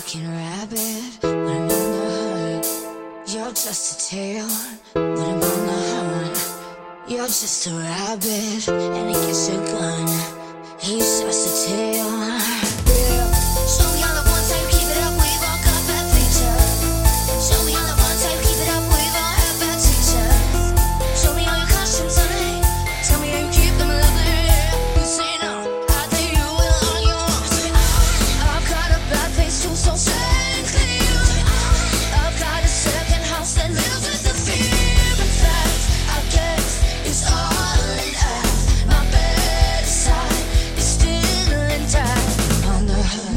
fucking rabbit when I'm on the hunt. You're just a tail when I'm on the hunt. You're just a rabbit and he gets a gun. He's just a tail. Yeah. Show me all the one time, keep it up, we've all got bad features. Show me all the one time, keep it up, we've all had bad teachers. Show me all your costumes, honey. Tell me how you keep them lovely. You say no, I think you will all you want. I've got a bad face too, so say clear. I've got a second house that lives with the fear. In fact, I guess it's all in act. My better side is still intact. On the hunt.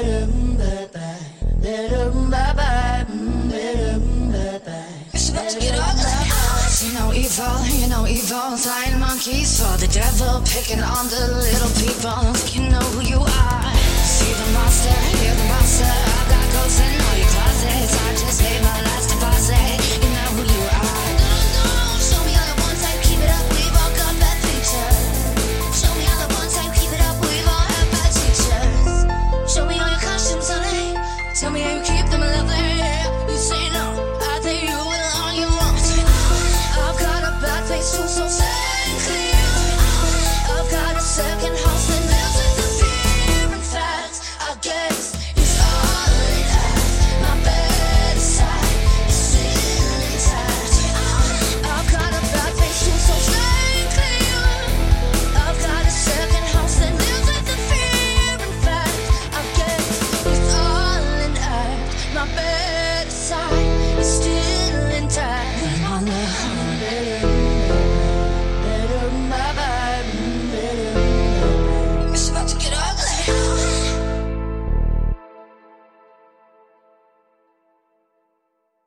It's about to get ugly. You know evil, flying monkeys for the devil, picking on the little people. You know who you are. See the monster, hear the monster. I've got ghosts in all your closets. I just made my last deposit. You know who you are. Show me all the one time, keep it up, we've all got bad features. Show me all the one time, keep it up, we've all had bad teachers. Show me all your costumes, honey. Tell me how you keep them lovely. You say no, I think you will all you want. I've got a bad face too, so say clear. I've got a second heart.